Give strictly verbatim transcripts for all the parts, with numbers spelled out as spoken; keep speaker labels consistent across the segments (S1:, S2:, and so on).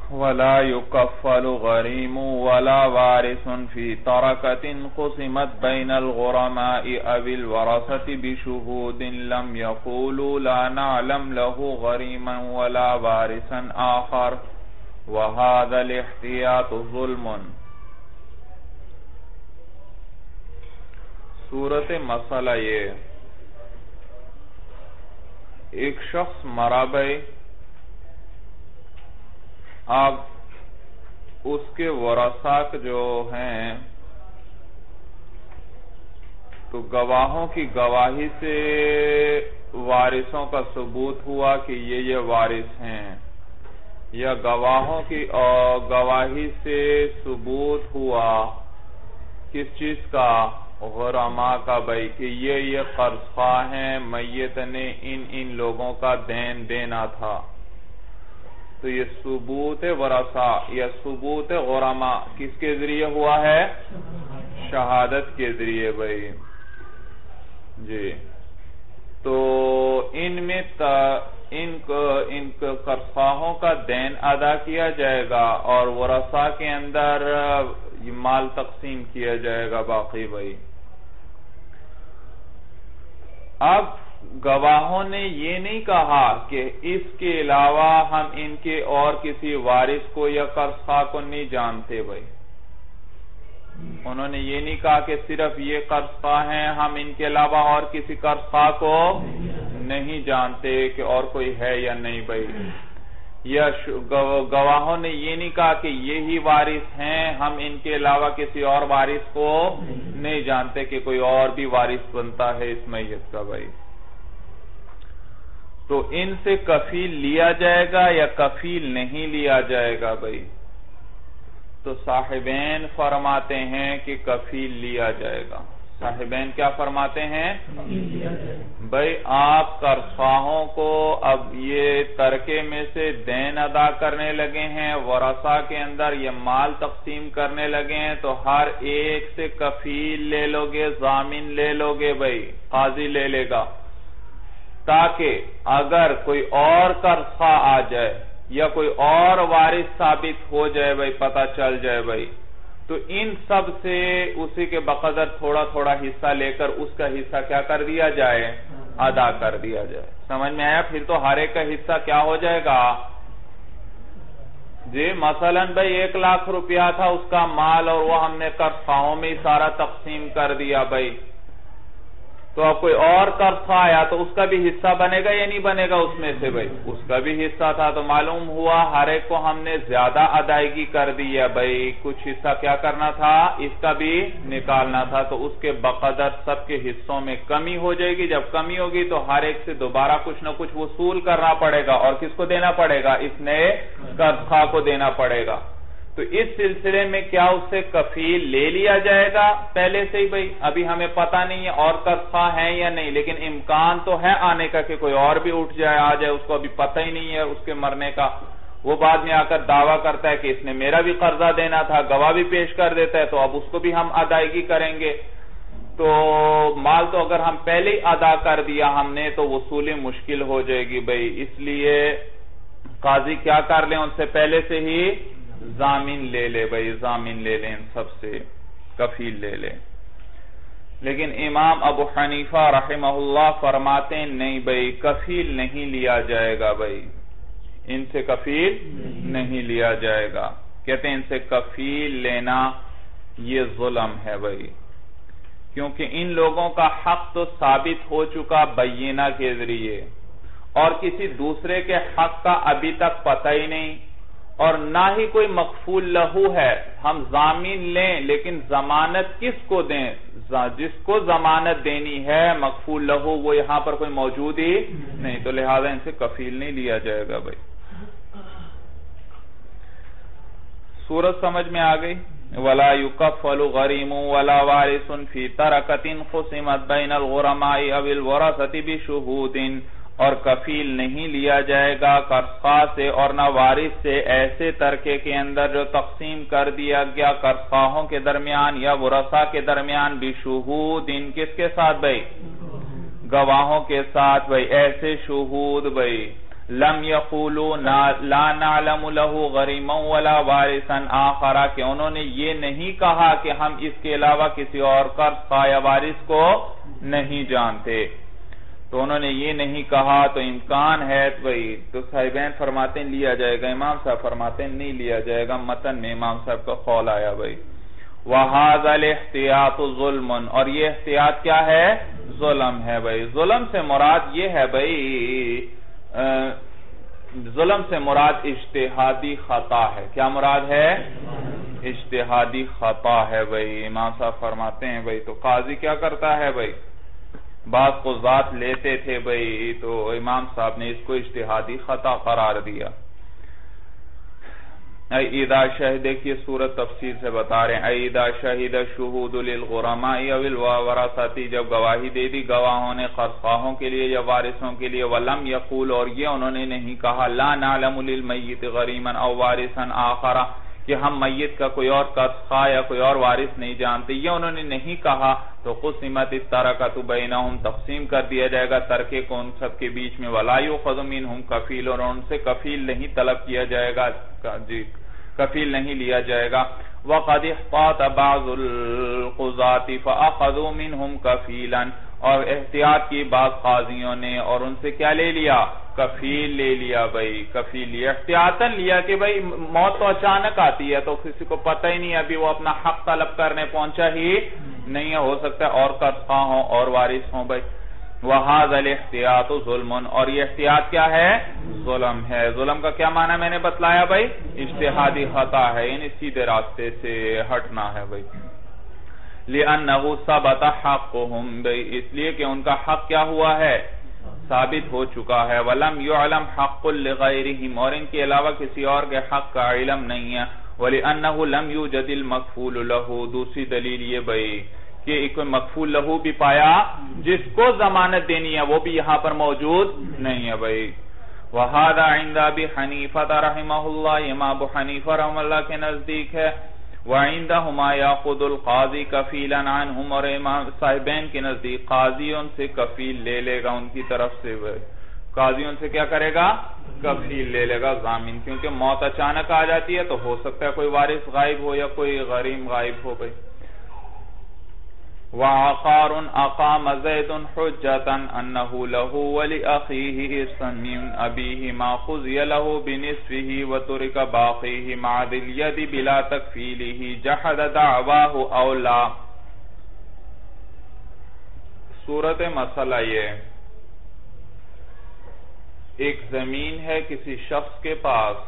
S1: ولا يكفل غريم ولا وارث في تركة قسمت بين الغرماء أو الورثة بشهود لم يقولوا لا نعلم له غريما ولا وارثا آخر وهذا الاحتياط ظلم. صورت مسئلہ یہ، ایک شخص مرا بھائی، اب اس کے ورثاء جو ہیں تو گواہوں کی گواہی سے وارثوں کا ثبوت ہوا کہ یہ یہ وارث ہیں، یا گواہوں کی گواہی سے ثبوت ہوا کس چیز کا؟ غرماء کا بھائی، کہ یہ یہ قرض خواہ ہیں، میت نے ان ان لوگوں کا دین دینا تھا. تو یہ ثبوت ورثاء یا ثبوت غرماء کس کے ذریعے ہوا ہے؟ شہادت کے ذریعے بھائی. جی تو ان میں ان ان قرض خواہوں کا دین ادا کیا جائے گا اور ورثاء کے اندر مال تقسیم کیا جائے گا باقی بھائی. اب گواہوں نے یہ نہیں کہا کہ اس کے علاوہ ہم ان کے اور کسی وارث کو یا قرض خواہ کو نہیں جانتے بھائی. انہوں نے یہ نہیں کہا کہ صرف یہ قرض خواہ ہیں، ہم ان کے علاوہ اور کسی قرض خواہ کو نہیں جانتے کہ اور کوئی ہے یا نہیں بھائی. یا گواہوں نے یہ نہیں کہا کہ یہی وارث ہیں، ہم ان کے علاوہ کسی اور وارث کو نہیں جانتے کہ کوئی اور بھی وارث بنتا ہے اس میت کا بھائی. تو ان سے کفیل لیا جائے گا یا کفیل نہیں لیا جائے گا بھائی؟ تو صاحبین فرماتے ہیں کہ کفیل لیا جائے گا. صاحبین کیا فرماتے ہیں؟ بھائی آپ قرض خواہوں کو اب یہ ترکے میں سے دین ادا کرنے لگے ہیں، ورثاء کے اندر یہ مال تقسیم کرنے لگے ہیں، تو ہر ایک سے کفیل لے لو گے، ضامن لے لو گے بھائی، قاضی لے لے گا، تاکہ اگر کوئی اور قرض خواہ آ جائے یا کوئی اور وارث ثابت ہو جائے بھائی، پتہ چل جائے بھائی، تو ان سب سے اسی کے بقدر تھوڑا تھوڑا حصہ لے کر اس کا حصہ کیا کر دیا جائے؟ ادا کر دیا جائے. سمجھ میں آیا؟ پھر تو ہر ایک کا حصہ کیا ہو جائے گا؟ جی مثلا بھائی ایک لاکھ روپیہ تھا اس کا مال اور وہ ہم نے قرض خواہوں میں ہی سارا تقسیم کر دیا بھائی. تو اب کوئی اور قرض خواہ آیا تو اس کا بھی حصہ بنے گا یا نہیں بنے گا اس میں سے بھائی؟ اس کا بھی حصہ تھا. تو معلوم ہوا ہر ایک کو ہم نے زیادہ ادائیگی کر دی ہے بھائی، کچھ حصہ کیا کرنا تھا؟ اس کا بھی نکالنا تھا. تو اس کے بقدر سب کے حصوں میں کمی ہو جائے گی. جب کمی ہوگی تو ہر ایک سے دوبارہ کچھ نہ کچھ وصول کرنا پڑے گا. اور کس کو دینا پڑے گا؟ اس نئے قرض خواہ کو دینا پڑے گا. تو اس سلسلے میں کیا اس سے کفیل لے لیا جائے گا پہلے سے ہی بھائی؟ ابھی ہمیں پتہ نہیں ہے اور قرض خواہ ہیں یا نہیں، لیکن امکان تو ہے آنے کا کہ کوئی اور بھی اٹھ جائے آ جائے، اس کو ابھی پتہ ہی نہیں ہے اس کے مرنے کا. وہ بعد میں آ کر دعویٰ کرتا ہے کہ اس نے میرا بھی قرضہ دینا تھا، گواہ بھی پیش کر دیتا ہے، تو اب اس کو بھی ہم ادائیگی کریں گے. تو مال تو اگر ہم پہلے ہی ادا کر دیا ہم نے تو وصولی مشکل ہو جائے گی بھائی. اس لیے قاضی کیا کر لیں، ان سے پہلے سے ہی ضامن لے لے بھائی، ضامن لے لیں، سب سے کفیل لے لیں. لیکن امام ابو حنیفہ رحمہ اللہ فرماتے ہیں نہیں بھائی، کفیل نہیں لیا جائے گا بھائی، ان سے کفیل نہیں لیا جائے گا. کہتے ہیں ان سے کفیل لینا یہ ظلم ہے بھائی، کیونکہ ان لوگوں کا حق تو ثابت ہو چکا بینہ کے ذریعے، اور کسی دوسرے کے حق کا ابھی تک پتہ ہی نہیں، اور نہ ہی کوئی مغفول لہو ہے. ہم ضامن لیں لیکن ضمانت کس کو دیں؟ جس کو ضمانت دینی ہے مغفول لہو وہ یہاں پر کوئی موجود ہی نہیں، تو لہذا ان سے کفیل نہیں لیا جائے گا بھائی. سورت سمجھ میں آ گئی؟ وَلَا يُكَفَّلُ غَرِيمٌ وَلَا وَارِثٌ فِي تَرَكَةٍ قُسِمَتْ بَيْنَ الْغُرَمَاءِ أَوِ الْوَرَثَةِ بِشُهُودٍ، اور کفیل نہیں لیا جائے گا قرض خواہ سے اور نہ وارث سے ایسے ترکے کے اندر جو تقسیم کر دیا گیا قرض خواہوں کے درمیان یا ورثاء کے درمیان بشہود، ان کس کے ساتھ بھائی؟ گواہوں کے ساتھ بھائی. ایسے شہود بھائی لم یقولوا لا نعلم له غریما ولا وارثا آخر، کہ انہوں نے یہ نہیں کہا کہ ہم اس کے علاوہ کسی اور قرض خواہ یا وارث کو نہیں جانتے، تو انہوں نے یہ نہیں کہا، تو امکان ہے بھئی، تو صاحبین فرماتے ہیں لیا جائے گا، امام صاحب فرماتے ہیں نہیں لیا جائے گا، متن میں امام صاحب کا قول آیا بھئی وَهَذَا الْاحْتِيَاطُ ظُلْمٌ، اور یہ احتیاط کیا ہے؟ ظلم ہے بھئی۔ ظلم سے مراد یہ ہے بھئی، ظلم سے مراد اجتہادی خطا ہے۔ کیا مراد ہے؟ اجتہادی خطا ہے بھئی۔ امام صاحب فرماتے ہیں بھئی تو قاضی کیا کرتا ہے بھئی، بعض قضات لیتے تھے بھئی، تو امام صاحب نے اس کو اجتہادی خطا قرار دیا۔ اذا شہد، دیکھئے سورت تفسیر سے بتا رہے ہیں، اذا شہد شہود للغرماء او الورثۃ، جب گواہی دے دی گواہوں نے قرض خواہوں کے لیے یا وارثوں کے لیے، ولم یقول، اور یہ انہوں نے نہیں کہا، لا نعلم للمیت غریما او وارثا آخر، کہ ہم میت کا کوئی اور قرض خواہ یا کوئی اور وارث نہیں جانتے، یہ انہوں نے نہیں کہا، تو قسمت الترکۃ بینہم، تقسیم کر دیا جائے گا ترکے کو ان سب کے بیچ میں، ولا یؤخذ منہم کفیل، اور ان سے کفیل نہیں طلب کیا جائے گا، جی کفیل نہیں لیا جائے گا۔ وَقَدْ احْتَاطَ بَعْضُ الْقُضَاةِ فَأَخَذُوا مِنْهُمْ كَفِيلًا، اور احتیاط کی بعض قاضیوں نے اور ان سے کیا لے لیا؟ کفیل لے لیا بھئی، کفیل لیا، احتیاطاً لیا کہ بھئی موت تو اچانک آتی ہے تو کسی کو پتہ ہی نہیں، ابھی وہ اپنا حق طلب کرنے پہنچا ہی نہیں ہے، ہو سکتا ہے اور قرض خواہ ہوں اور وارث ہوں بھئی۔ وَهَذَا الْاحْتِيَاطُ ظُلْمٌ، اور یہ احتیاط کیا ہے؟ ظلم ہے۔ ظلم کا کیا معنی میں نے بتلایا بھئی؟ اجتہادی خطا ہے، یعنی سیدھے راستے سے ہٹنا ہے بھئی۔ لِأَنَّهُ ثَبَتَ حَقُّهُمْ، بھئی اس لیے کہ ان کا حق کیا ہوا ہے؟ ثابت ہو چکا ہے۔ وَلَمْ يُعْلَمْ حَقٌّ لِغَيْرِهِمْ، اور ان کے علاوہ کسی اور کے حق کا علم نہیں ہے۔ وَلِأَنَّهُ لَمْ يُوجَدِ الْمَكْفُولُ لَهُ، دوسری دلیل یہ بھئی کہ ایک مکفول لہو بھی پایا جس کو ضمانت دینی ہے وہ بھی یہاں پر موجود نہیں ہے بھئی۔ وَهَذَا عِنْدَ أَبِي حَنِيفَةَ رَحِمَهُ اللَّهِ، امام ابو حنیفہ رحمہ اللہ کے نزدیک ہے۔ وَعِنْدَهُمَا يَأْخُذُ الْقَاضِي كَفِيلًا عَنْهُمْ، اور امام صاحبین کے نزدیک قاضی ان سے کفیل لے لے گا ان کی طرف سے، قاضی ان سے کیا کرے گا؟ کفیل لے لے گا، ضامن، کیونکہ موت اچانک آ جاتی ہے تو ہو سکتا ہے کوئی وارث غائب ہو یا کوئی غریم غائب ہو بھئی۔ وَعَقَارٌ أَقَامَ زَيْدٌ حُجَّةً أَنَّهُ لَهُ وَلِأَخِيهِ إِرْثًا مِنْ أَبِيهِ مَا خُذِيَ لَهُ بِنِصْفِهِ وَتُرِكَ بَاقِيهِ مَعَ ذِي الْيَدِ بِلَا تَكْفِيلِهِ جَحَدَ دَعْوَاهُ أَوْ لَا۔ صورت مسئلہ یہ، ایک زمین ہے کسی شخص کے پاس،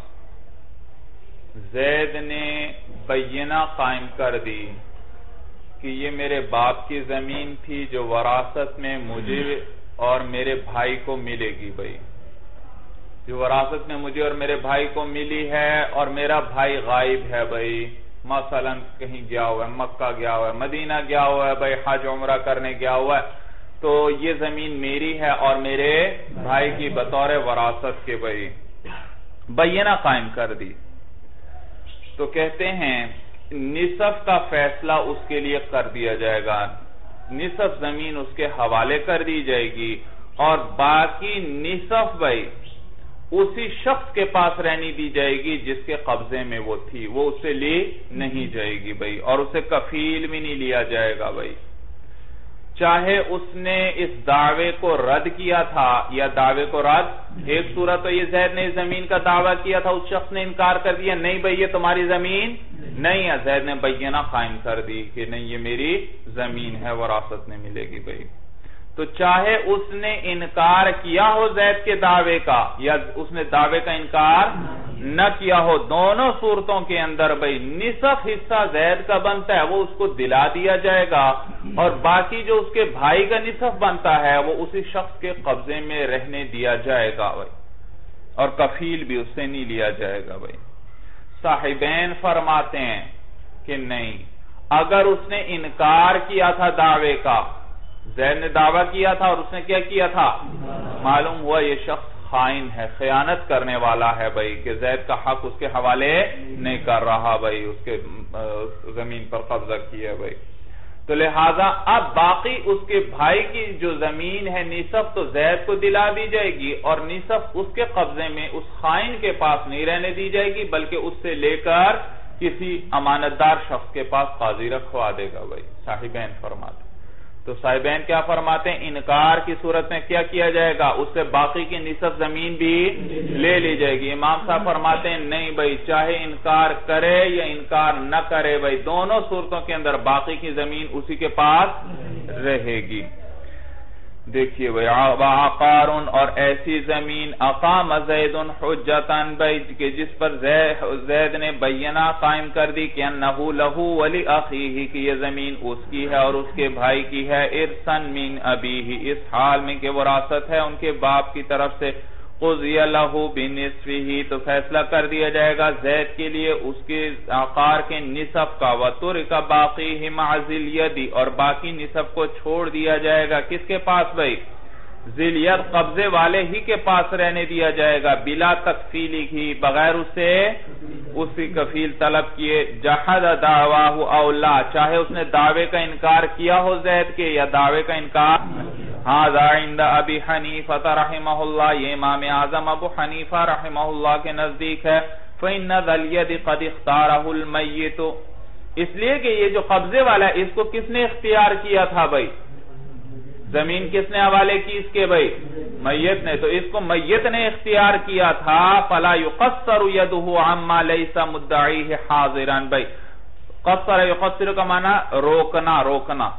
S1: زید نے بینہ قائم کر دی کہ یہ میرے باپ کی زمین تھی جو وراثت میں مجھے اور میرے بھائی کو ملے گی بھئی، جو وراثت میں مجھے اور میرے بھائی کو ملی ہے، اور میرا بھائی غائب ہے بھئی، مثلا کہیں گیا ہوا ہے، مکہ گیا ہوا ہے، مدینہ گیا ہوا ہے بھئی، حج عمرہ کرنے گیا ہوا ہے، تو یہ زمین میری ہے اور میرے بھائی کی بطور وراثت کے بھئی بینہ قائم کر دی، تو کہتے ہیں نصف کا فیصلہ اس کے لیے کر دیا جائے گا، نصف زمین اس کے حوالے کر دی جائے گی، اور باقی نصف بھائی اسی شخص کے پاس رہنی دی جائے گی جس کے قبضے میں وہ تھی، وہ اسے لی نہیں جائے گی بھائی، اور اسے کفیل بھی نہیں لیا جائے گا بھائی، چاہے اس نے اس دعوے کو رد کیا تھا یا دعوے کو رد، ایک صورت تو یہ زید نے زمین کا دعویٰ کیا تھا، اس شخص نے انکار کر دیا نہیں بھئی یہ تمہاری زمین نہیں ہے، زید نے بینہ قائم کر دی کہ نہیں یہ میری زمین ہے، وراثت میں ملے گی بھئی، تو چاہے اس نے انکار کیا ہو زید کے دعوے کا یا اس نے دعوے کا انکار نہ کیا ہو، دونوں صورتوں کے اندر بھئی نصف حصہ زید کا بنتا ہے وہ اس کو دلا دیا جائے گا، اور باقی جو اس کے بھائی کا نصف بنتا ہے وہ اسی شخص کے قبضے میں رہنے دیا جائے گا بھئی، اور کفیل بھی اس سے نہیں لیا جائے گا بھئی۔ صاحبین فرماتے ہیں کہ نہیں، اگر اس نے انکار کیا تھا دعوے کا، زید نے دعویٰ کیا تھا اور اس نے کیا کیا تھا، معلوم ہوا یہ شخص خائن ہے، خیانت کرنے والا ہے بھئی، کہ زید کا حق اس کے حوالے نہیں کر رہا بھئی، اس کے زمین پر قبضہ کیا بھئی، تو لہذا اب باقی اس کے بھائی کی جو زمین ہے نصف تو زید کو دلا دی جائے گی، اور نصف اس کے قبضے میں اس خائن کے پاس نہیں رہنے دی جائے گی، بلکہ اس سے لے کر کسی امانتدار شخص کے پاس قاضی رکھوا دے گا بھائی، صاحبین فرماتے۔ تو صاحبین کیا فرماتے ہیں؟ انکار کی صورت میں کیا کیا جائے گا؟ اس سے باقی کی نصف زمین بھی لے لی جائے گی۔ امام صاحب فرماتے ہیں نہیں بھائی، چاہے انکار کرے یا انکار نہ کرے بھائی، دونوں صورتوں کے اندر باقی کی زمین اسی کے پاس رہے گی۔ دیکھیے بھائی، وعقار، اور ایسی زمین اقام زید حجتاً بھائی کہ جس پر زید نے بینہ قائم کر دی کہ انہو لہو ولی اخیہ، کہ یہ زمین اس کی ہے اور اس کے بھائی کی ہے، ارثاً من ابیہ، اس حال میں کہ وراثت ہے ان کے باپ کی طرف سے، قضی لہو بنصفہ، تو فیصلہ کر دیا جائے گا زید کے لیے اس کے عقار کے نصف کا، وترک باقیہ مع ذی الید، اور باقی نصف کو چھوڑ دیا جائے گا کس کے پاس بھائی؟ ذی الید، قبضے والے ہی کے پاس رہنے دیا جائے گا، بلا تکفیلی ہی، بغیر اسے اسی کفیل طلب کیے، جحد دعواہ او لا، چاہے اس نے دعوے کا انکار کیا ہو زید کے یا دعوے کا انکار۔ ھذا عند ابی حنیفہ رحمہ اللہ، یہ امام اعظم ابو حنیفہ رحمہ اللہ کے نزدیک ہے، فإن ذا الید قد اختارہ المیت، اس لیے کہ یہ جو قبضے والا ہے اس کو کس نے اختیار کیا تھا بھائی؟ زمین کس نے حوالے کی اس کے بھائی؟ میت نے، تو اس کو میت نے اختیار کیا تھا، فلا یقصر یدہ عما لیس مدعیہ حاضرا، بھائی قصر یقصر کا معنی روکنا روکنا،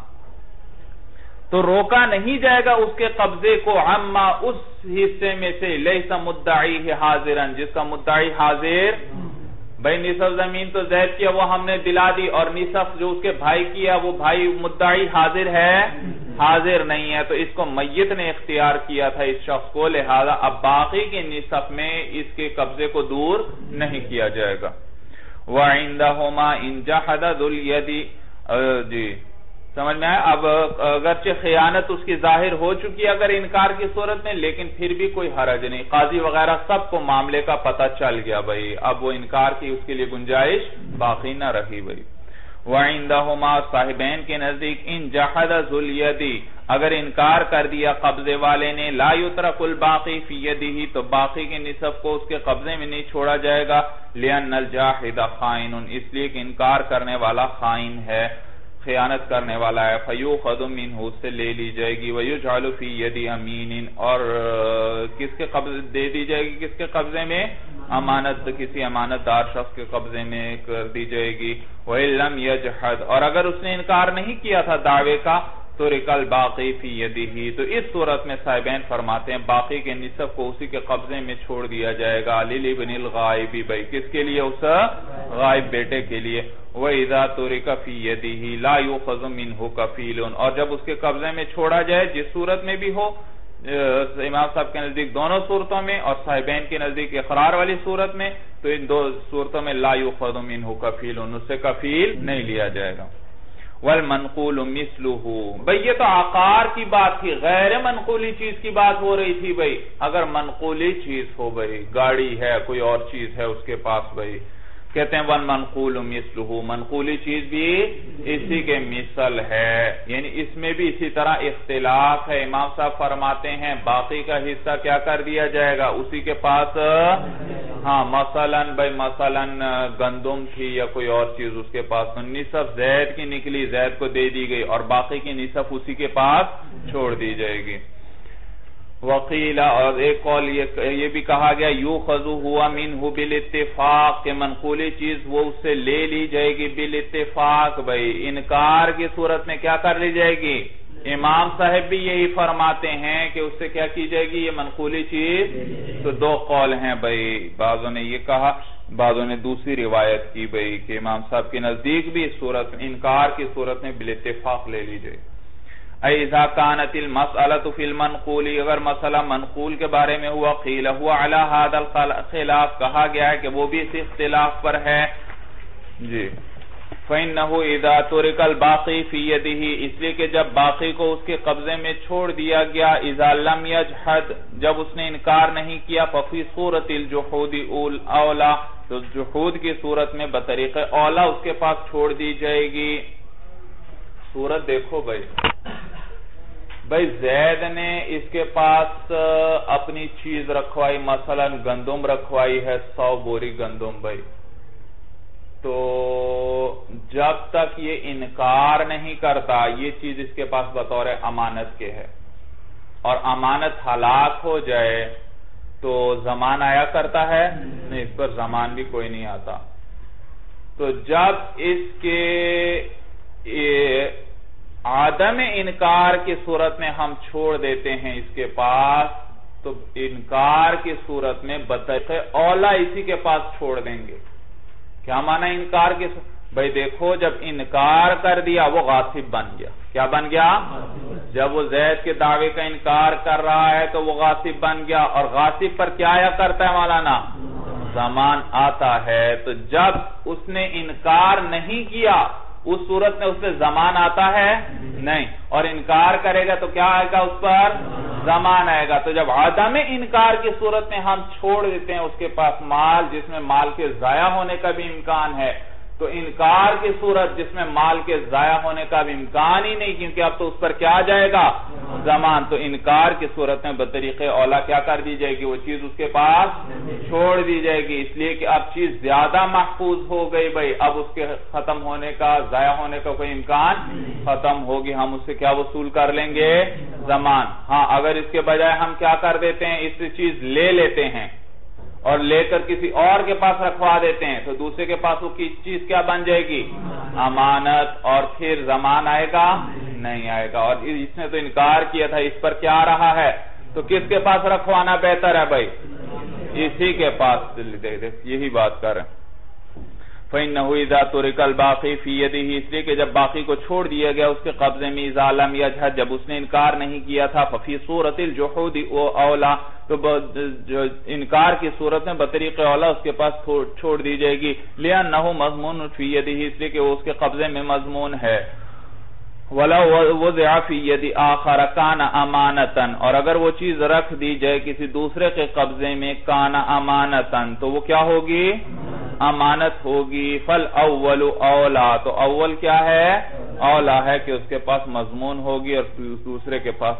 S1: تو روکا نہیں جائے گا اس کے قبضے کو عما اس حصے میں سے لیس مدعیہ حاضرا، جس کا مدعی حاضر، بھائی نصف زمین تو زید کیا وہ ہم نے دلا دی، اور نصف جو اس کے بھائی کیا وہ بھائی مدعی حاضر ہے حاضر نہیں ہے، تو اس کو میت نے اختیار کیا تھا اس شخص کو، لہذا اب باقی کے نصف میں اس کے قبضے کو دور نہیں کیا جائے گا۔ وَعِندَهُمَا إِن جَحَدَ ذُو الْيَدِ، جی سمجھ میں آیا؟ اب اگرچہ خیانت اس کی ظاہر ہو چکی ہے اگر انکار کی صورت میں، لیکن پھر بھی کوئی حرج نہیں، قاضی وغیرہ سب کو معاملے کا پتہ چل گیا بھائی، اب وہ انکار کی اس کے لیے گنجائش باقی نہ رہی بھائی۔ وَعِندَهُمَا، صاحبین کے نزدیک، ان جحد ذو الید، اگر انکار کر دیا قبضے والے نے، لا یترک الباقی فی یدہ، تو باقی کے نصف کو اس کے قبضے میں نہیں چھوڑا جائے گا، لأن الجاحد خائن، اس لیے کہ انکار کرنے والا خائن ہے، خیانت کرنے والا ہے، فیوخذ منہ، اس سے لے لی جائے گی، ویجعل فی ید امین، اور کس کے قبضے دے دی جائے گی؟ کس کے قبضے میں؟ امانت، کسی امانت دار شخص کے قبضے میں کر دی جائے گی۔ وَإِن لَمْ يَجْحَدْ، اور اگر اس نے انکار نہیں کیا تھا دعوے کا، تُرِکَ الْبَاقِي فِي يَدِهِ، تو اس صورت میں صاحبین فرماتے ہیں باقی کے نصف کو اسی کے قبضے میں چھوڑ دیا جائے گا، لِلْإِبْنِ الْغَائِبِ، بھائی کس کے لیے؟ اس غائب بیٹے کے لیے۔ وَإِذَا تُرِكَ فِي يَدِهِ لَا يُؤْخَذُ مِنْهُ كَفِيلٌ، اور جب اس کے قبضے میں چھوڑا جائے جس صورت میں بھی ہو، امام صاحب کے نزدیک دونوں صورتوں میں اور صاحبین کے نزدیک اقرار والی صورت میں، تو ان دو صورتوں میں لا يُؤْخَذُ مِنْهُ كَفِيلٌ، اس سے کفیل نہیں لیا جائے گا۔ وَالْمَنْقُولُ مِثْلُهُ، بھئی یہ تو عقار کی بات تھی، غیر منقولی چیز کی بات ہو رہی تھی بھئی، اگر منقولی چیز ہو بھئی، گاڑی ہے، کوئی اور چیز ہے اس کے پاس بھئی، کہتے ہیں وَالْمَنْقُولُ مِثْلُهُ، منقولی چیز بھی اسی کے مثل ہے، یعنی اس میں بھی اسی طرح اختلاف ہے۔ امام صاحب فرماتے ہیں باقی کا حصہ کیا کر دیا جائے گا؟ اسی کے پاس، ہاں مثلا بھائی مثلا گندم تھی یا کوئی اور چیز اس کے پاس، تو نصف زید کی نکلی، زید کو دے دی گئی، اور باقی کی نصف اسی کے پاس چھوڑ دی جائے گی۔ وقیلہ، اور ایک قول یہ بھی کہا گیا، یوخذ ہوا منہ بالاتفاق، کہ منقولی چیز وہ اس سے لے لی جائے گی بالاتفاق، بھائی انکار کی صورت میں کیا کر لی جائے گی؟ امام صاحب بھی یہی فرماتے ہیں کہ اس سے کیا کی جائے گی یہ منقولی چیز، تو دو قول ہیں بھائی، بعضوں نے یہ کہا، بعضوں نے دوسری روایت کی بھئی کہ امام صاحب کے نزدیک بھی صورت انکار کی صورت میں بالاتفاق لے لی جائے۔ اِذَا كَانَتِ الْمَسْأَلَةُ فِي الْمَنْقُولِ، اگر مسئلہ منقول کے بارے میں ہوا، قِيلَ هُوَ عَلَى هَذَا الْخِلَافِ، کہا گیا ہے کہ وہ بھی اسی اختلاف پر ہے جی۔ فَإِنَّهُ إِذَا تُرِكَ الْبَاقِي فِي يَدِهِ، اس لیے کہ جب باقی کو اس کے قبضے میں چھوڑ دیا گیا، إِذَا لَمْ يَجْحَدْ، جب اس نے انکار نہیں کیا، فَفِي صُورَةِ الْجُحُودِ أَوْلَى، تو جحود کی صورت میں بطریق اولا اس کے پاس چھوڑ دی جائے گی۔ صورت دیکھو بھائی بھائی زید نے اس کے پاس اپنی چیز رکھوائی، مثلا گندم رکھوائی ہے، سو بوری گندم بھائی. تو جب تک یہ انکار نہیں کرتا یہ چیز اس کے پاس بطور امانت کے ہے، اور امانت ہلاک ہو جائے تو زمان آیا کرتا ہے نہیں، اس پر زمان بھی کوئی نہیں آتا. تو جب اس کے عدم انکار کی صورت میں ہم چھوڑ دیتے ہیں اس کے پاس، تو انکار کی صورت میں بطریق اولا اسی کے پاس چھوڑ دیں گے. کیا معنی انکار کے بھائی دیکھو جب انکار کر دیا وہ غاصب بن گیا. کیا بن گیا؟ جب وہ زید کے دعوے کا انکار کر رہا ہے تو وہ غاصب بن گیا، اور غاصب پر کیا آیا کرتا ہے مولانا؟ زمان آتا ہے. تو جب اس نے انکار نہیں کیا اس صورت میں اس پہ زمان آتا ہے نہیں، اور انکار کرے گا تو کیا آئے گا اس پر؟ زمان آئے گا. تو جب عدم انکار کی صورت میں ہم چھوڑ دیتے ہیں اس کے پاس مال جس میں مال کے ضائع ہونے کا بھی امکان ہے، تو انکار کی صورت جس میں مال کے ضائع ہونے کا بھی امکان ہی نہیں، کیونکہ اب تو اس پر کیا جائے گا؟ زمان. تو انکار کی صورت میں بطریق اولا کیا کر دی جائے گی؟ وہ چیز اس کے پاس چھوڑ دی جائے گی، اس لیے کہ اب چیز زیادہ محفوظ ہو گئی بھائی، اب اس کے ختم ہونے کا، ضائع ہونے کا کوئی امکان ختم ہوگی. ہم اس سے کیا وصول کر لیں گے؟ زمان. ہاں اگر اس کے بجائے ہم کیا کر دیتے ہیں، اس سے چیز لے لیتے ہیں اور لے کر کسی اور کے پاس رکھوا دیتے ہیں، تو دوسرے کے پاس وہ چیز کیا بن جائے گی؟ امانت. اور پھر زمان آئے گا؟ نہیں آئے گا. اور اس نے تو انکار کیا تھا، اس پر کیا رہا ہے؟ تو کس کے پاس رکھوانا بہتر ہے بھائی؟ اسی کے پاس. یہی بات کر رہے ہیں. فَإِنَّهُ إِذَا تُرِكَ الْبَاقِي فِي يَدِهِ، اس لیے کہ جب باقی کو چھوڑ دیا گیا اس کے قبضے میں، إِذَا لَمْ يَجْحَدْ، جب اس نے انکار نہیں کیا تھا، فَفِي صُورَةِ الْجُحُودِ أَوْلَى، تو انکار کی صورت میں بطریق اولا اس کے پاس چھوڑ دی جائے گی. لِأَنَّهُ مَضْمُونٌ فِي يَدِهِ، اس لیے کہ وہ اس کے قبضے میں مضمون ہے. وَلَوْ وُضِعَ فِي يَدِ آخَرَ كَانَ أَمَانَةً، اور اگر وہ چیز رکھ دی جائے کسی دوسرے کے قبضے میں، كَانَ أَمَانَةً، تو وہ کیا ہوگی؟ امانت ہوگی. فَالْأَوَّلُ أَوْلَى، تو اول کیا ہے؟ اولا ہے کہ اس کے پاس مضمون ہوگی اور دوسرے کے پاس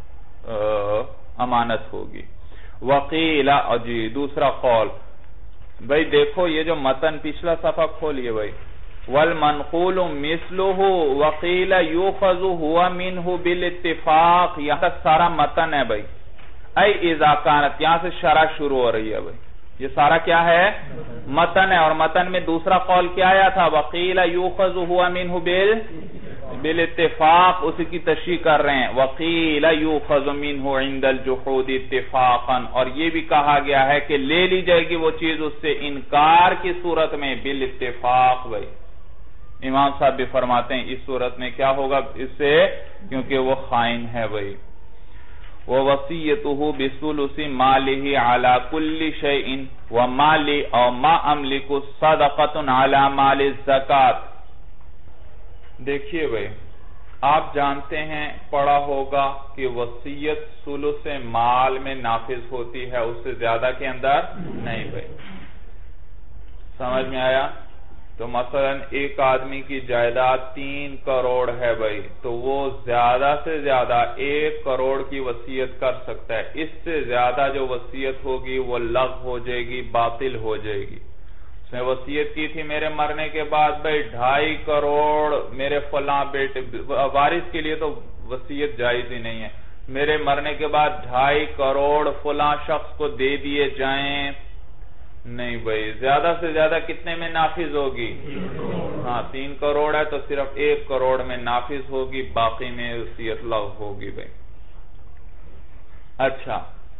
S1: امانت ہوگی. وَقِيلَ، جی دوسرا قول بھئی دیکھو یہ جو متن پچھلا صفحہ کھولیے بھئی، وَالْمَنْقُولُ مِثْلُهُ وَقِيلَ يُوخَذُ هُوَ مِنْهُ بِالْاتِّفَاقِ، یہاں تک سارا متن ہے بھئی. اَيْ اِذَا كَانَتْ، یہاں سے شرح شروع ہو رہی ہے بھئی. یہ سارا کیا ہے؟ متن ہے. اور متن میں دوسرا قول کیا آیا تھا؟ وَقِيلَ يُوخَذُ هُوَ مِنْهُ بِالْ بالاتفاق، اسی کی تشریح کر رہے ہیں. وَقِيلَ يُوخَذُ مِنْهُ عِنْدَ الْجُحُودِ اتِّفَاقًا، اور یہ بھی کہا گیا ہے کہ لے لی جائے گی وہ چیز اس سے انکار کی صورت میں بالاتفاق. بھائی امام صاحب بھی فرماتے ہیں اس صورت میں کیا ہوگا اس سے، کیونکہ وہ خائن ہے. بھائی وَوَصِيَّتُهُ بِثُلُثِ مَالِهِ عَلَى كُلِّ شَيْءٍ وَمَالِ أَوْ مَا أَمْلِكُ صَدَقَةٌ عَلَى مَالِ الزَّكَاةِ. دیکھیے بھئی آپ جانتے ہیں، پڑھا ہوگا کہ وصیت ثلث مال میں نافذ ہوتی ہے، اس سے زیادہ کے اندر نہیں. بھئی سمجھ میں آیا؟ تو مثلا ایک آدمی کی جائیداد تین کروڑ ہے بھائی، تو وہ زیادہ سے زیادہ ایک کروڑ کی وصیت کر سکتا ہے. اس سے زیادہ جو وصیت ہوگی وہ لغو ہو جائے گی، باطل ہو جائے گی. اس نے وصیت کی تھی میرے مرنے کے بعد بھائی ڈھائی کروڑ میرے فلاں بیٹے، وارث کے لیے تو وصیت جائز ہی نہیں ہے. میرے مرنے کے بعد ڈھائی کروڑ فلاں شخص کو دے دیے جائیں، نہیں بھائی. زیادہ سے زیادہ کتنے میں نافذ ہوگی؟ ہاں تین کروڑ ہے تو صرف ایک کروڑ میں نافذ ہوگی، باقی میں وصیت لغو ہوگی. بھائی اچھا،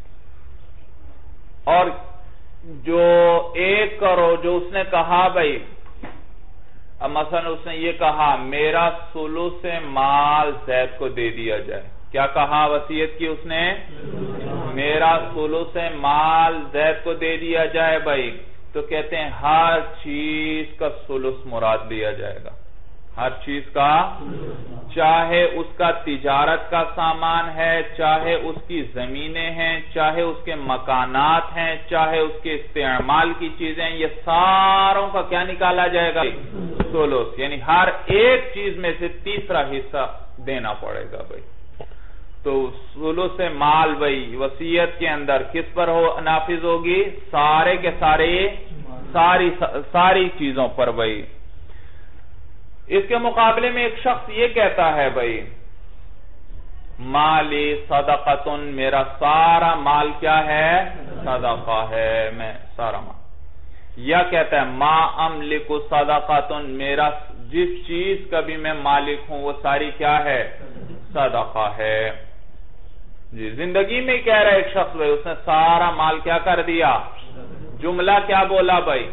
S1: اور جو ایک کروڑ جو اس نے کہا بھائی، مثلا اس نے یہ کہا میرا ثلث مال زید کو دے دیا جائے. کیا کہا وصیت کی اس نے؟ میرا ثلث مال زید کو دے دیا جائے. بھائی تو کہتے ہیں ہر چیز کا ثلث مراد لیا جائے گا. ہر چیز کا، چاہے اس کا تجارت کا سامان ہے، چاہے اس کی زمینیں ہیں، چاہے اس کے مکانات ہیں، چاہے اس کے استعمال کی چیزیں، یہ ساروں کا کیا نکالا جائے گا؟ سولوس، یعنی ہر ایک چیز میں سے تیسرا حصہ دینا پڑے گا بھائی۔ تو سولوس مال بھائی وصیت کے اندر کس پر ہو نافذ ہوگی؟ سارے کے سارے ساری ساری چیزوں پر بھائی۔ اس کے مقابلے میں ایک شخص یہ کہتا ہے بھائی مالی صدقتن، میرا سارا مال کیا ہے؟ صدقہ ہے، میں سارا مال۔ یا کہتا ہے ما املک صدقتن، میرا جس چیز کا بھی میں مالک ہوں وہ ساری کیا ہے؟ صدقہ ہے۔ جی زندگی میں کہہ رہا ہے ایک شخص بھائی، اس نے سارا مال کیا کر دیا؟ جملہ کیا بولا بھائی؟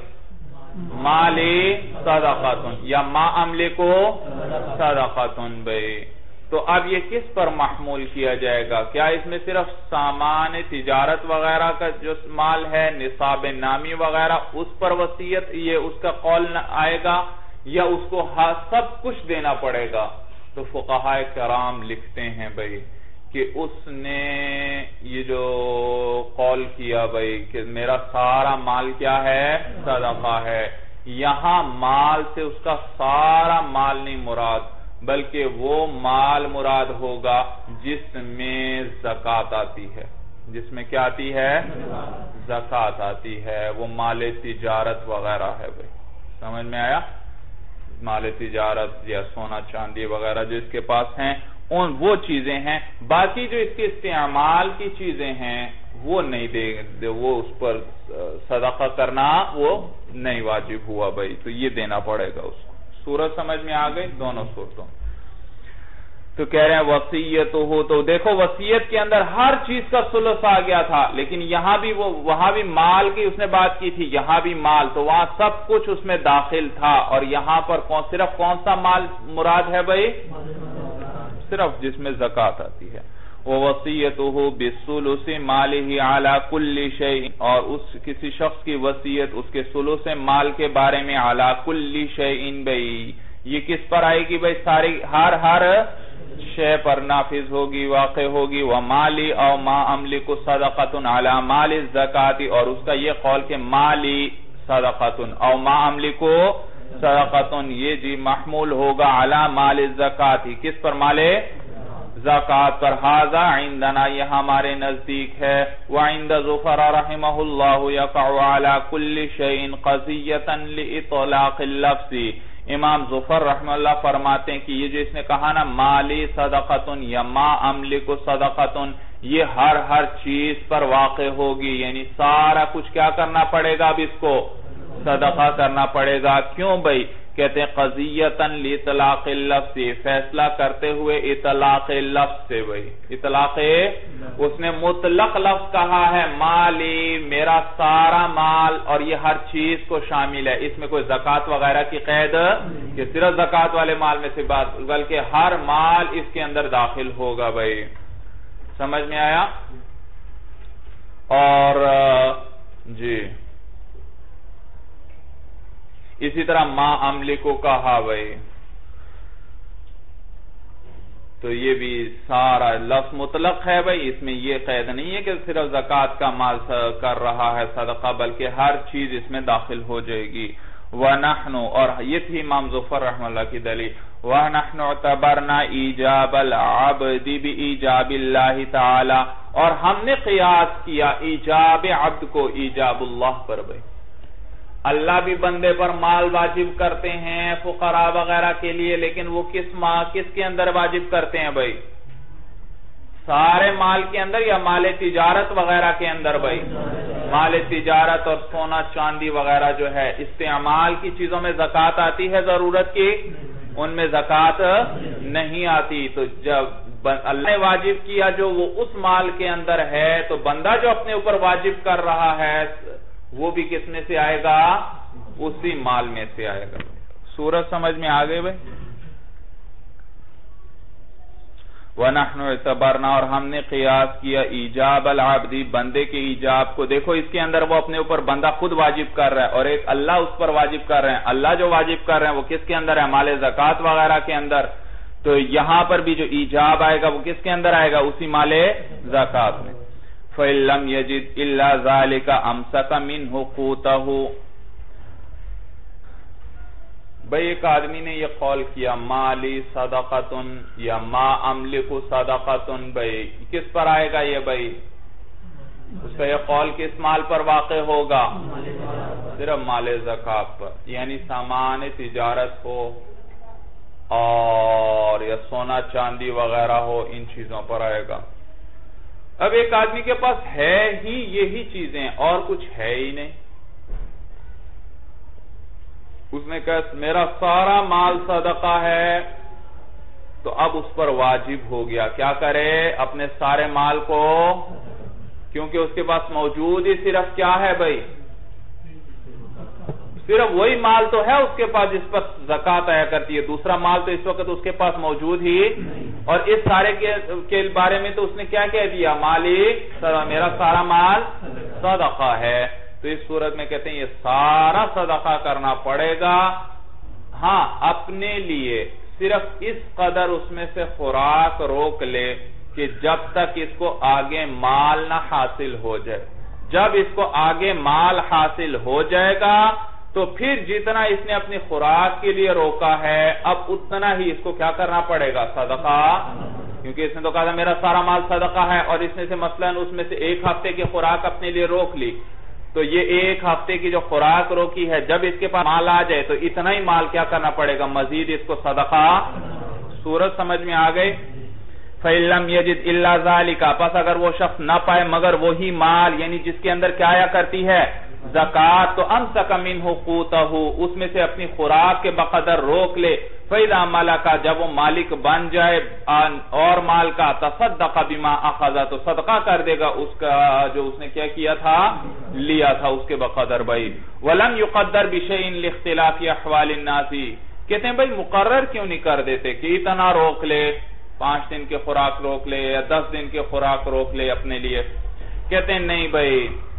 S1: مالی صدقتن یا ما املکو صدقتن بھائی۔ تو اب یہ کس پر محمول کیا جائے گا؟ کیا اس میں صرف سامان تجارت وغیرہ کا جو مال ہے، نصاب نامی وغیرہ، اس پر وصیت یہ اس کا قول آئے گا، یا اس کو سب کچھ دینا پڑے گا؟ تو فقہاء کرام لکھتے ہیں بھائی کہ اس نے یہ جو قول کیا بھائی کہ میرا سارا مال کیا ہے؟ صدقہ ہے، یہاں مال سے اس کا سارا مال نہیں مراد، بلکہ وہ مال مراد ہوگا جس میں زکوٰۃ آتی ہے۔ جس میں کیا آتی ہے؟ زکوٰۃ آتی ہے، وہ مال تجارت وغیرہ ہے بھائی۔ سمجھ میں آیا؟ مال تجارت یا سونا چاندی وغیرہ جو اس کے پاس ہیں ان وہ چیزیں ہیں، باقی جو اس کے استعمال کی چیزیں ہیں وہ نہیں دے، وہ اس پر صدقہ کرنا وہ نہیں واجب ہوا بھائی، تو یہ دینا پڑے گا اس کو۔ سورت سمجھ میں آ گئی دونوں صورتوں؟ تو کہہ رہے ہیں وصیت ہو، تو دیکھو وصیت کے اندر ہر چیز کا ثلث آ گیا تھا، لیکن یہاں بھی وہ وہاں بھی مال کی اس نے بات کی تھی، یہاں بھی مال، تو وہاں سب کچھ اس میں داخل تھا، اور یہاں پر کون صرف کون سا مال مراد ہے بھائی؟ صرف جس میں زکوٰۃ آتی ہے۔ وَوَصِيَّتُهُ بِالثُّلُثِ مَالِهِ عَلَى كُلِّ شَيْءٍ، اور اس کسی شخص کی وصیت اس کے ثلث مال کے بارے میں عَلَى كُلِّ شَيْءٍ بھائی، یہ کس پر آئے گی بھائی؟ ساری ہر ہر شے پر نافذ ہوگی، واقع ہوگی۔ وَمَالِي أَوْ مَا أَمْلِكُ صَدَقَةٌ عَلَى مَالِ الزَّكَاةِ، اور اس کا یہ قول کہ مالی صدقۃ او ما أَمْلِكُ صدقۃ، یہ جی محمول ہوگا علی مال الزکات، کس پر؟ مال زکات پر۔ ھذا عندنا، یہ ہمارے نزدیک ہے۔ وعند ظفر رحمہ اللہ یقع علی کل شیء قضیۃ لاطلاق اللفظ، امام ظفر رحمہ اللہ فرماتے ہیں کہ یہ جو اس نے کہا نا مالی صدقۃ یا ما املک صدقۃ، یہ ہر ہر چیز پر واقع ہوگی، یعنی سارا کچھ کیا کرنا پڑے گا اب اس کو؟ صدقہ کرنا پڑے گا۔ کیوں بھائی؟ کہتے ہیں قضیتاً لاطلاق اللفظ، فیصلہ کرتے ہوئے اطلاق لفظ سے بھائی، اطلاق اس نے مطلق لفظ کہا ہے مالی، میرا سارا مال، اور یہ ہر چیز کو شامل ہے، اس میں کوئی زکوٰۃ وغیرہ کی قید کہ صرف زکوٰۃ والے مال میں سے بات، بلکہ ہر مال اس کے اندر داخل ہوگا بھائی۔ سمجھ میں آیا؟ اور جی اسی طرح ما املکو کہا بھائی، تو یہ بھی سارا لفظ مطلق ہے بھائی، اس میں یہ قید نہیں ہے کہ صرف زکوٰۃ کا مال کر رہا ہے صدقہ، بلکہ ہر چیز اس میں داخل ہو جائے گی۔ وَنَحْنُ، اور یہ تھی امام ظفر رحمہ اللہ کی دلیل، وَنَحْنُ اعْتَبَرْنَا ایجاب العبد بِایجاب اللہ تعالی، اور ہم نے قیاس کیا ایجاب عبد کو ایجاب اللہ پر بھائی۔ اللہ بھی بندے پر مال واجب کرتے ہیں فقراء وغیرہ کے لیے، لیکن وہ کس ماں کس کے اندر واجب کرتے ہیں بھائی؟ سارے مال کے اندر یا مال تجارت وغیرہ کے اندر بھائی؟ مال تجارت اور سونا چاندی وغیرہ جو ہے استعمال کی چیزوں میں زکوٰۃ آتی ہے ضرورت کی، ان میں زکوٰۃ نہیں آتی۔ تو جب اللہ نے واجب کیا جو وہ اس مال کے اندر ہے، تو بندہ جو اپنے اوپر واجب کر رہا ہے وہ بھی کس میں سے آئے گا؟ اسی مال میں سے آئے گا۔ سورج سمجھ میں آ گئے بھائی؟ وَنَحْنُ اعْتَبَرْنَا، اور ہم نے قیاس کیا ایجاب العبدی، بندے کے ایجاب کو. دیکھو اس کے اندر وہ اپنے اوپر بندہ خود واجب کر رہا ہے اور ایک اللہ اس پر واجب کر رہے ہیں. اللہ جو واجب کر رہے ہیں وہ کس کے اندر ہے؟ مال زکوٰۃ وغیرہ کے اندر. تو یہاں پر بھی جو ایجاب آئے گا وہ کس کے اندر آئے گا؟ اسی مال زکوٰۃ میں. فَإِن لَّمْ يَجِدْ إِلَّا ذَلِكَ أَمْسَكَ مِنْهُ قُوتَهُ. بھئی ایک آدمی نے یہ قول کیا مالی صدقتن یا ما املک صدقتن، بھئی کس پر آئے گا یہ؟ بھئی اس کا یہ قول کس مال پر واقع ہوگا؟ صرف مال زکوٰۃ پر، یعنی سامان تجارت ہو اور یا سونا چاندی وغیرہ ہو، ان چیزوں پر آئے گا. اب ایک آدمی کے پاس ہے ہی یہی چیزیں اور کچھ ہے ہی نہیں. اس نے کہا میرا سارا مال صدقہ ہے، تو اب اس پر واجب ہو گیا کیا کرے؟ اپنے سارے مال کو، کیونکہ اس کے پاس موجود ہی صرف کیا ہے بھائی؟ صرف وہی مال تو ہے اس کے پاس جس پر زکوٰۃ آیا کرتی ہے. دوسرا مال تو اس وقت اس کے پاس موجود ہی، اور اس سارے کے بارے میں تو اس نے کیا کہہ دیا؟ مالی میرا سارا مال صدقہ ہے. تو اس صورت میں کہتے ہیں یہ سارا صدقہ کرنا پڑے گا. ہاں اپنے لیے صرف اس قدر اس میں سے خوراک روک لے کہ جب تک اس کو آگے مال نہ حاصل ہو جائے. جب اس کو آگے مال حاصل ہو جائے گا تو پھر جتنا اس نے اپنی خوراک کے لیے روکا ہے اب اتنا ہی اس کو کیا کرنا پڑے گا؟ صدقہ. کیونکہ اس نے تو کہا تھا میرا سارا مال صدقہ ہے، اور اس نے سے مثلا اس میں سے ایک ہفتے کی خوراک اپنے لیے روک لی، تو یہ ایک ہفتے کی جو خوراک روکی ہے جب اس کے پاس مال آ جائے تو اتنا ہی مال کیا کرنا پڑے گا؟ مزید اس کو صدقہ. صورت سمجھ میں آ گئی؟ فَإِن لَّمْ يَجِدْ إِلَّا ذَلِكَ، پس اگر وہ شخص نہ پائے مگر وہی مال، یعنی جس کے اندر کیا آیا کرتی ہے؟ زکوٰۃ، تو أَمْسَكَ مِنْهُ قُوتَهُ، اس میں سے اپنی خوراک کے بقدر روک لے. فَإِذَا مَلَكَ، جب وہ مالک بن جائے اور مال کا، تَصَدَّقَ بِمَا أَخَذَ، تو صدقہ کر دے گا اس کا جو اس نے کیا کیا تھا؟ لیا تھا اس کے بقدر. بھائی وَلَمْ يُقَدَّرْ بِشَيْءٍ لِاخْتِلَافِ أَحْوَالِ النَّاسِ، کہتے ہیں بھائی مقرر کیوں نہیں کر دیتے کہ اتنا روک لے، پانچ دن کے خوراک روک لے یا دس دن کے خوراک روک لے اپنے لیے. کہتے ہیں نہیں بھائی،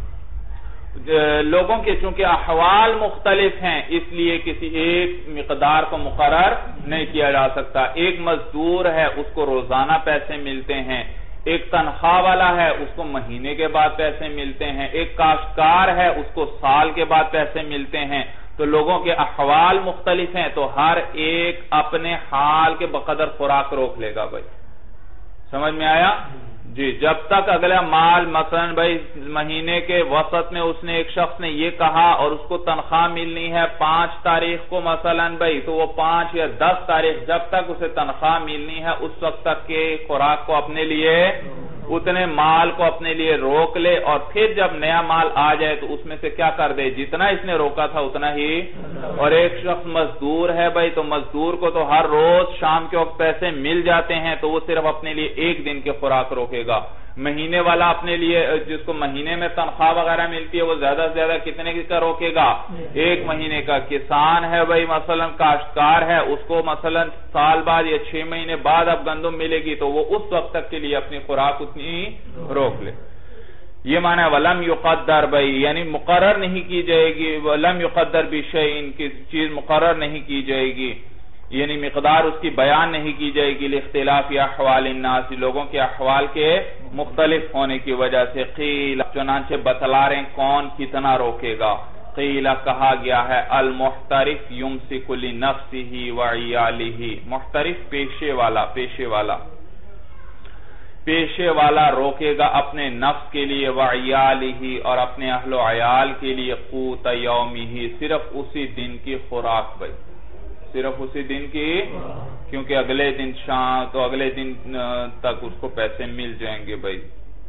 S1: لوگوں کے چونکہ احوال مختلف ہیں اس لیے کسی ایک مقدار کو مقرر نہیں کیا جا سکتا. ایک مزدور ہے اس کو روزانہ پیسے ملتے ہیں، ایک تنخواہ والا ہے اس کو مہینے کے بعد پیسے ملتے ہیں، ایک کاشتکار ہے اس کو سال کے بعد پیسے ملتے ہیں. تو لوگوں کے احوال مختلف ہیں تو ہر ایک اپنے حال کے بقدر خوراک روک لے گا. بھائی سمجھ میں آیا؟ جی جب تک اگلا مال مثلا بھائی مہینے کے وسط میں اس نے ایک شخص نے یہ کہا اور اس کو تنخواہ ملنی ہے پانچ تاریخ کو مثلا بھائی، تو وہ پانچ یا دس تاریخ جب تک اسے تنخواہ ملنی ہے اس وقت تک کے خوراک کو اپنے لیے، اتنے مال کو اپنے لیے روک لے، اور پھر جب نیا مال آ جائے تو اس میں سے کیا کر دے؟ جتنا اس نے روکا تھا اتنا ہی. اور ایک شخص مزدور ہے بھائی، تو مزدور کو تو ہر روز شام کے وقت پیسے مل جاتے ہیں تو وہ صرف اپنے لیے ایک دن کے خوراک روکے گا. مہینے والا اپنے لیے جس کو مہینے میں تنخواہ وغیرہ ملتی ہے وہ زیادہ سے زیادہ کتنے کا روکے گا؟ ایک مہینے کا. کسان ہے بھائی مثلا کاشتکار ہے اس کو مثلا سال بعد یا چھ مہینے بعد اب گندم ملے گی تو وہ اس وقت تک کے لیے اپنی خوراک اتنی روک لے. یہ معنی ہے وَلَمْ يُقَدَّرْ بھائی، یعنی مقرر نہیں کی جائے گی. وَلَمْ يُقَدَّرْ بِشَيْءٍ، کی چیز مقرر نہیں کی جائے گی، یعنی مقدار اس کی بیان نہیں کی جائے گی. لاختلاف احوال الناس، لوگوں کے احوال کے مختلف ہونے کی وجہ سے. قیل، چنانچہ بتلا رہے کون کتنا روکے گا. قیل کہا گیا ہے المحترف یمسک لنفسہ وعیالہ، محترف پیشے والا، پیشے والا پیشے والا روکے گا اپنے نفس کے لیے، وعیالہ اور اپنے اہل و عیال کے لیے، قوت یومہ، صرف اسی دن کی خوراک. بھائی صرف اسی دن کی، کیونکہ اگلے دن شام تو اگلے دن تک اس کو پیسے مل جائیں گے. بھائی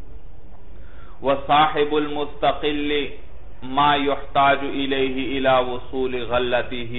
S1: وصاحب المستقل ما يحتاج الیہ الی وصول غلته،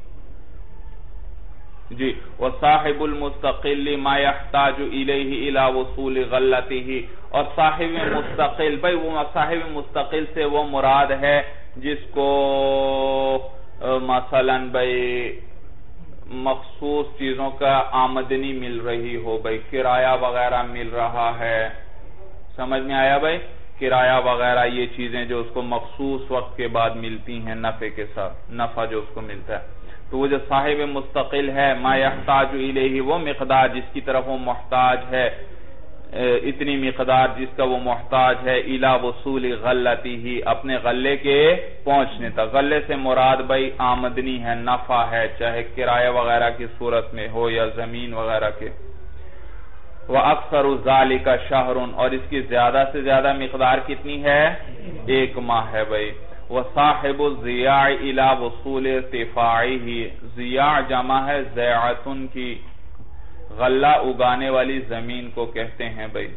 S1: جی وصاحب المستقل ما يحتاج الیہ الی وصول غلته، اور صاحب مستقل بھائی وہ صاحب مستقل سے وہ مراد ہے جس کو مثلا بھائی مخصوص چیزوں کا آمدنی مل رہی ہو بھائی، کرایہ وغیرہ مل رہا ہے، سمجھ میں آیا بھائی؟ کرایہ وغیرہ یہ چیزیں جو اس کو مخصوص وقت کے بعد ملتی ہیں نفع کے ساتھ، نفع جو اس کو ملتا ہے، تو وہ جو صاحب مستقل ہے ما یحتاج الیہ، وہ مقدار جس کی طرف وہ محتاج ہے، اتنی مقدار جس کا وہ محتاج ہے، الی وصول غلتہ، اپنے غلے کے پہنچنے تک۔ غلے سے مراد بھائی آمدنی ہے، نفع ہے، چاہے کرایہ وغیرہ کی صورت میں ہو یا زمین وغیرہ کے۔ وَأَكْثَرُ ذَلِكَ شَهْرٌ، اور اس کی زیادہ سے زیادہ مقدار کتنی ہے؟ ایک ماہ ہے بھائی۔ وَصَاحِبُ الزِّيَاعِ إِلَى وُصُولِ ارْتِفَاعِهِ، زیاع جمع ہے زیعتن کی، غلہ اگانے والی زمین کو کہتے ہیں بھائی۔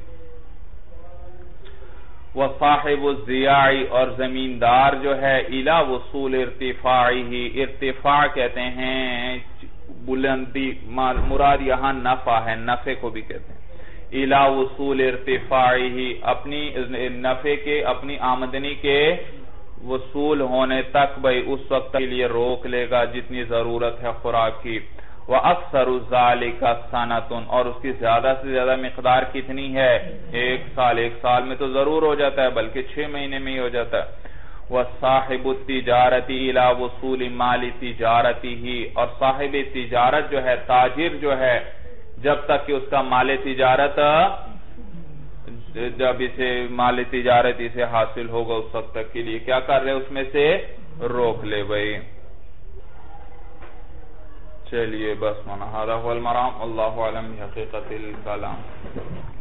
S1: وَصَاحِبُ الزِّيَاعِ، اور زمیندار جو ہے، إِلَى وُصُولِ ارْتِفَاعِهِ، ارتفاع کہتے ہیں بلندی، مراد یہاں نفع ہے، نفع کو بھی کہتے ہیں۔ إِلَى وُصُولِ ارْتِفَاعِهِ، اپنی نفع کے، اپنی آمدنی کے وصول ہونے تک بھئی اس وقت کے لیے روک لے گا جتنی ضرورت ہے خوراک کی۔ وَأَكْثَرُ ذَلِكَ سَنَةٌ، اور اس کی زیادہ سے زیادہ مقدار کتنی ہے؟ ایک سال۔ ایک سال میں تو ضرور ہو جاتا ہے، بلکہ چھ مہینے میں ہی ہو جاتا ہے۔ وَصَاحِبُ التِّجَارَةِ إِلَى وُصُولِ مَالِ تِجَارَتِهِ، اور صاحب تجارت جو ہے، تاجر جو ہے، جب تک کہ اس کا مال تجارت، جب اسے مال تجارت اسے حاصل ہوگا اس وقت تک کے لیے کیا کر رہے اس میں سے روک لے بھئی۔ چلیے بس منا هذا هو المرام، اللہ علم بحقیقت الکلام۔